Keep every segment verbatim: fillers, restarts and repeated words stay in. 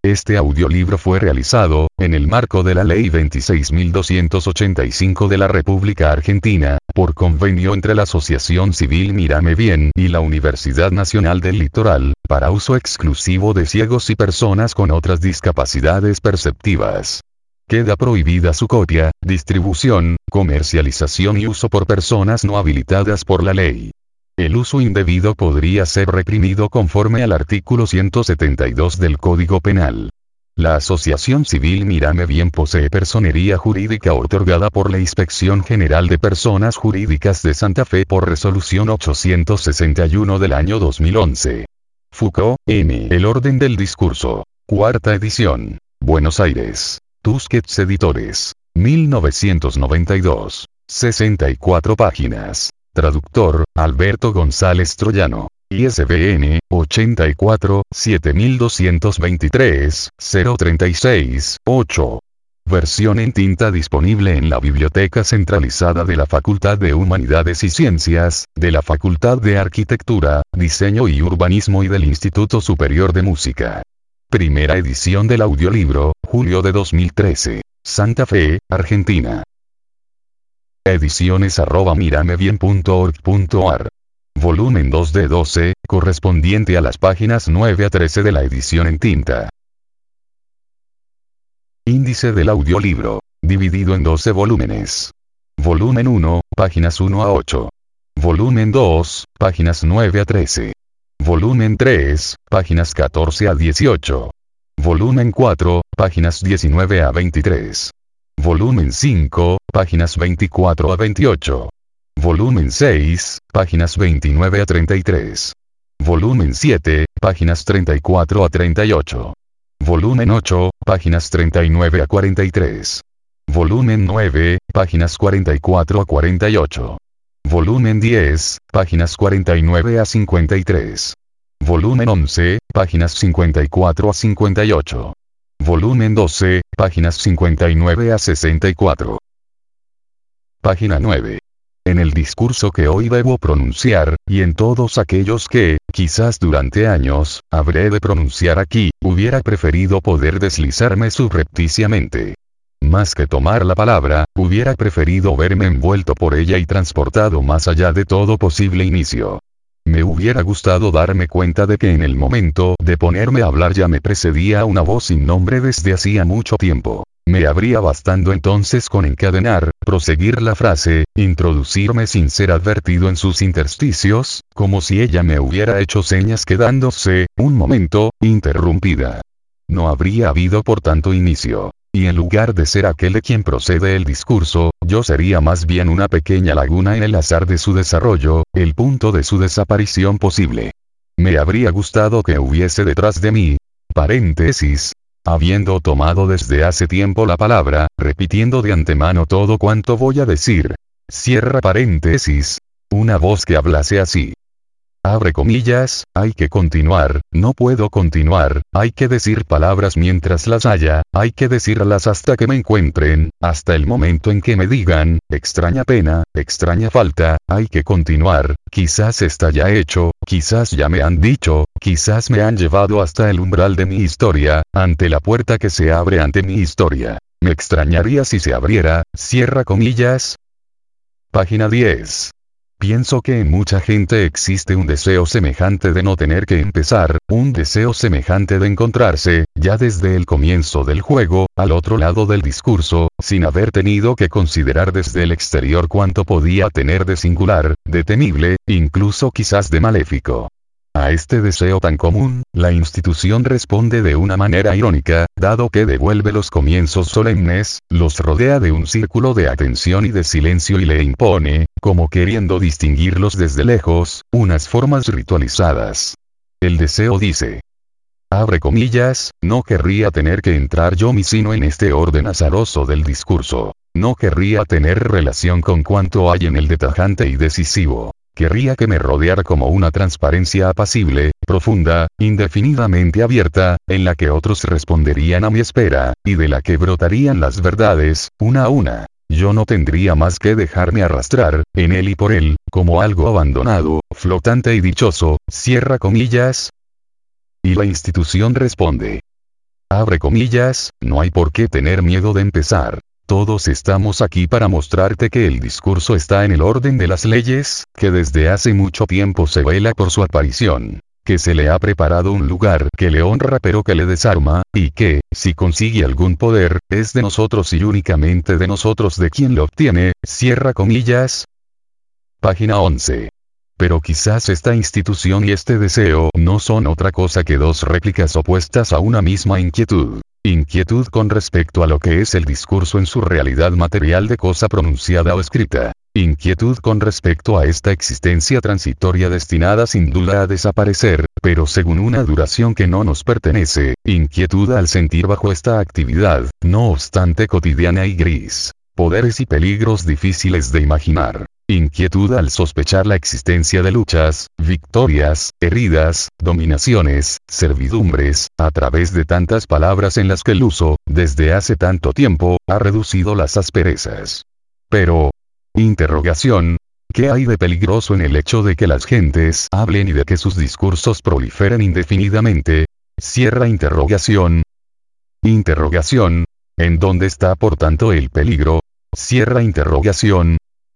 Este audiolibro fue realizado, en el marco de la Ley veintiséis mil doscientos ochenta y cinco de la República Argentina, por convenio entre la Asociación Civil Mírame Bien y la Universidad Nacional del Litoral, para uso exclusivo de ciegos y personas con otras discapacidades perceptivas. Queda prohibida su copia, distribución, comercialización y uso por personas no habilitadas por la ley. El uso indebido podría ser reprimido conforme al artículo ciento setenta y dos del Código Penal. La Asociación Civil Mírame Bien posee personería jurídica otorgada por la Inspección General de Personas Jurídicas de Santa Fe por resolución ochocientos sesenta y uno del año dos mil once. Foucault, M. El orden del discurso. Cuarta edición. Buenos Aires. Tusquets Editores. mil novecientos noventa y dos. sesenta y cuatro páginas. Traductor, Alberto González Troyano. I S B N, ochenta y cuatro, siete mil doscientos veintitrés, cero treinta y seis, ocho. Versión en tinta disponible en la Biblioteca Centralizada de la Facultad de Humanidades y Ciencias, de la Facultad de Arquitectura, Diseño y Urbanismo y del Instituto Superior de Música. Primera edición del audiolibro, julio de dos mil trece. Santa Fe, Argentina. Ediciones arroba miramebien punto org punto ar. Volumen dos de doce, correspondiente a las páginas nueve a trece de la edición en tinta. Índice del audiolibro. Dividido en doce volúmenes. Volumen uno, páginas uno a ocho. Volumen dos, páginas nueve a trece. Volumen tres, páginas catorce a dieciocho. Volumen cuatro, páginas diecinueve a veintitrés. Volumen cinco, páginas veinticuatro a veintiocho. Volumen seis, páginas veintinueve a treinta y tres. Volumen siete, páginas treinta y cuatro a treinta y ocho. Volumen ocho, páginas treinta y nueve a cuarenta y tres. Volumen nueve, páginas cuarenta y cuatro a cuarenta y ocho. Volumen diez, páginas cuarenta y nueve a cincuenta y tres. Volumen once, páginas cincuenta y cuatro a cincuenta y ocho. Volumen doce, páginas cincuenta y nueve a sesenta y cuatro. Página nueve. En el discurso que hoy debo pronunciar, y en todos aquellos que, quizás durante años, habré de pronunciar aquí, hubiera preferido poder deslizarme subrepticiamente. Más que tomar la palabra, hubiera preferido verme envuelto por ella y transportado más allá de todo posible inicio. Me hubiera gustado darme cuenta de que en el momento de ponerme a hablar ya me precedía una voz sin nombre desde hacía mucho tiempo. Me habría bastado entonces con encadenar, proseguir la frase, introducirme sin ser advertido en sus intersticios, como si ella me hubiera hecho señas quedándose, un momento, interrumpida. No habría habido por tanto inicio. Y en lugar de ser aquel de quien procede el discurso, yo sería más bien una pequeña laguna en el azar de su desarrollo, el punto de su desaparición posible. Me habría gustado que hubiese detrás de mí, paréntesis, habiendo tomado desde hace tiempo la palabra, repitiendo de antemano todo cuanto voy a decir, cierra paréntesis, una voz que hablase así. Abre comillas, hay que continuar, no puedo continuar, hay que decir palabras mientras las haya, hay que decirlas hasta que me encuentren, hasta el momento en que me digan, extraña pena, extraña falta, hay que continuar, quizás está ya hecho, quizás ya me han dicho, quizás me han llevado hasta el umbral de mi historia, ante la puerta que se abre ante mi historia. Me extrañaría si se abriera, cierra comillas. Página diez. Pienso que en mucha gente existe un deseo semejante de no tener que empezar, un deseo semejante de encontrarse, ya desde el comienzo del juego, al otro lado del discurso, sin haber tenido que considerar desde el exterior cuánto podía tener de singular, de temible, incluso quizás de maléfico. A este deseo tan común, la institución responde de una manera irónica, dado que devuelve los comienzos solemnes, los rodea de un círculo de atención y de silencio y le impone, como queriendo distinguirlos desde lejos, unas formas ritualizadas. El deseo dice, abre comillas, no querría tener que entrar yo mi sino en este orden azaroso del discurso. No querría tener relación con cuanto hay en el de tajante y decisivo. Querría que me rodeara como una transparencia apacible, profunda, indefinidamente abierta, en la que otros responderían a mi espera, y de la que brotarían las verdades, una a una. Yo no tendría más que dejarme arrastrar, en él y por él, como algo abandonado, flotante y dichoso, cierra comillas. Y la institución responde. Abre comillas, no hay por qué tener miedo de empezar. Todos estamos aquí para mostrarte que el discurso está en el orden de las leyes, que desde hace mucho tiempo se vela por su aparición, que se le ha preparado un lugar que le honra pero que le desarma, y que, si consigue algún poder, es de nosotros y únicamente de nosotros de quien lo obtiene, cierra comillas. Página once. Pero quizás esta institución y este deseo no son otra cosa que dos réplicas opuestas a una misma inquietud. Inquietud con respecto a lo que es el discurso en su realidad material de cosa pronunciada o escrita. Inquietud con respecto a esta existencia transitoria destinada sin duda a desaparecer, pero según una duración que no nos pertenece. Inquietud al sentir bajo esta actividad, no obstante cotidiana y gris, poderes y peligros difíciles de imaginar. Inquietud al sospechar la existencia de luchas, victorias, heridas, dominaciones, servidumbres, a través de tantas palabras en las que el uso, desde hace tanto tiempo, ha reducido las asperezas. Pero, interrogación, ¿qué hay de peligroso en el hecho de que las gentes hablen y de que sus discursos proliferen indefinidamente? Cierra interrogación. Interrogación, ¿en dónde está por tanto el peligro? Cierra interrogación.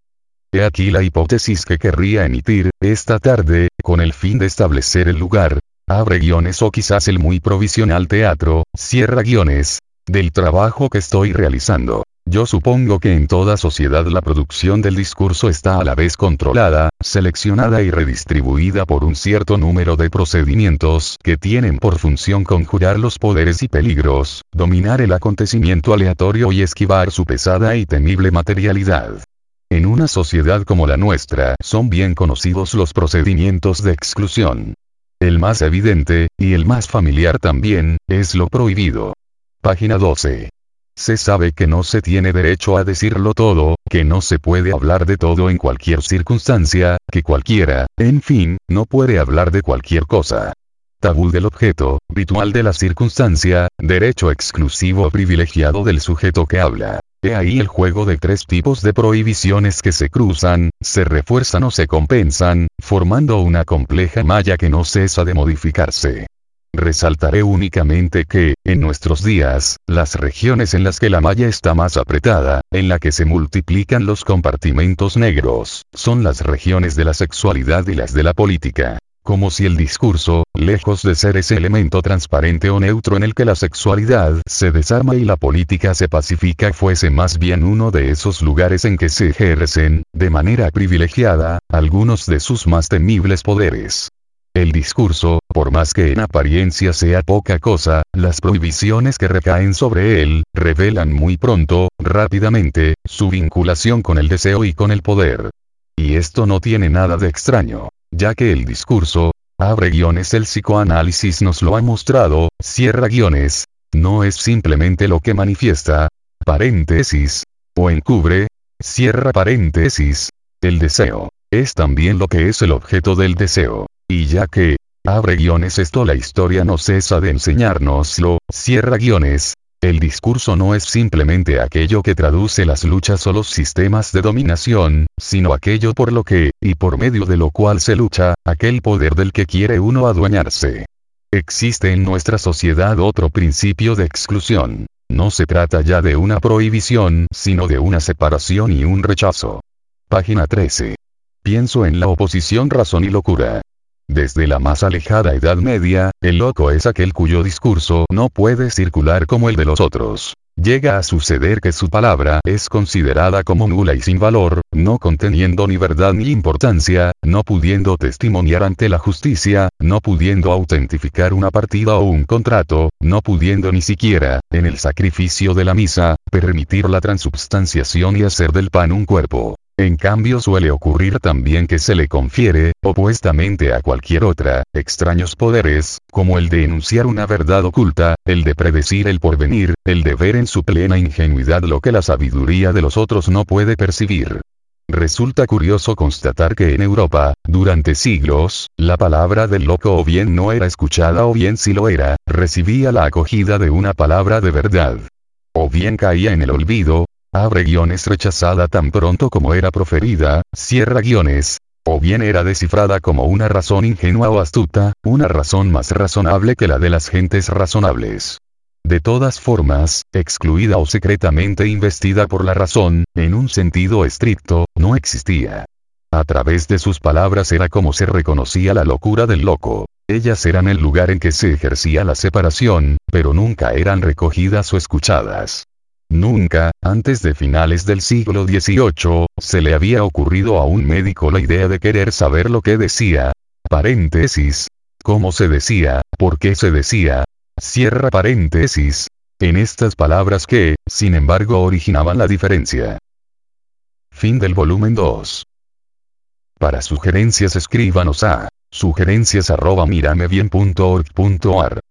He aquí la hipótesis que querría emitir, esta tarde, con el fin de establecer el lugar, abre guiones o quizás el muy provisional teatro, cierra guiones, del trabajo que estoy realizando. Yo supongo que en toda sociedad la producción del discurso está a la vez controlada, seleccionada y redistribuida por un cierto número de procedimientos que tienen por función conjurar los poderes y peligros, dominar el acontecimiento aleatorio y esquivar su pesada y temible materialidad. En una sociedad como la nuestra, son bien conocidos los procedimientos de exclusión. El más evidente, y el más familiar también, es lo prohibido. Página doce. Se sabe que no se tiene derecho a decirlo todo, que no se puede hablar de todo en cualquier circunstancia, que cualquiera, en fin, no puede hablar de cualquier cosa. Tabú del objeto, ritual de la circunstancia, derecho exclusivo o privilegiado del sujeto que habla. He ahí el juego de tres tipos de prohibiciones que se cruzan, se refuerzan o se compensan, formando una compleja malla que no cesa de modificarse. Resaltaré únicamente que, en nuestros días, las regiones en las que la malla está más apretada, en la que se multiplican los compartimentos negros, son las regiones de la sexualidad y las de la política. Como si el discurso, lejos de ser ese elemento transparente o neutro en el que la sexualidad se desarma y la política se pacifica, fuese más bien uno de esos lugares en que se ejercen, de manera privilegiada, algunos de sus más temibles poderes. El discurso, por más que en apariencia sea poca cosa, las prohibiciones que recaen sobre él, revelan muy pronto, rápidamente, su vinculación con el deseo y con el poder. Y esto no tiene nada de extraño, ya que el discurso, abre guiones el psicoanálisis nos lo ha mostrado, cierra guiones, no es simplemente lo que manifiesta, paréntesis, o encubre, cierra paréntesis, el deseo, es también lo que es el objeto del deseo. Y ya que, abre guiones esto la historia no cesa de enseñárnoslo, cierra guiones, el discurso no es simplemente aquello que traduce las luchas o los sistemas de dominación, sino aquello por lo que, y por medio de lo cual se lucha, aquel poder del que quiere uno adueñarse. Existe en nuestra sociedad otro principio de exclusión. No se trata ya de una prohibición, sino de una separación y un rechazo. Página trece. Pienso en la oposición razón y locura. Desde la más alejada Edad Media, el loco es aquel cuyo discurso no puede circular como el de los otros. Llega a suceder que su palabra es considerada como nula y sin valor, no conteniendo ni verdad ni importancia, no pudiendo testimoniar ante la justicia, no pudiendo autentificar una partida o un contrato, no pudiendo ni siquiera, en el sacrificio de la misa, permitir la transubstanciación y hacer del pan un cuerpo. En cambio suele ocurrir también que se le confiere, opuestamente a cualquier otra, extraños poderes, como el de enunciar una verdad oculta, el de predecir el porvenir, el de ver en su plena ingenuidad lo que la sabiduría de los otros no puede percibir. Resulta curioso constatar que en Europa, durante siglos, la palabra del loco o bien no era escuchada o bien si lo era, recibía la acogida de una palabra de verdad. O bien caía en el olvido, abre guiones rechazada tan pronto como era proferida, cierra guiones, o bien era descifrada como una razón ingenua o astuta, una razón más razonable que la de las gentes razonables. De todas formas, excluida o secretamente investida por la razón, en un sentido estricto, no existía. A través de sus palabras era como se reconocía la locura del loco. Ellas eran el lugar en que se ejercía la separación, pero nunca eran recogidas o escuchadas. Nunca, antes de finales del siglo dieciocho, se le había ocurrido a un médico la idea de querer saber lo que decía. Paréntesis. ¿Cómo se decía? ¿Por qué se decía? Cierra paréntesis. En estas palabras que, sin embargo, originaban la diferencia. Fin del volumen dos. Para sugerencias escríbanos a sugerencias arroba miramebien punto org punto ar.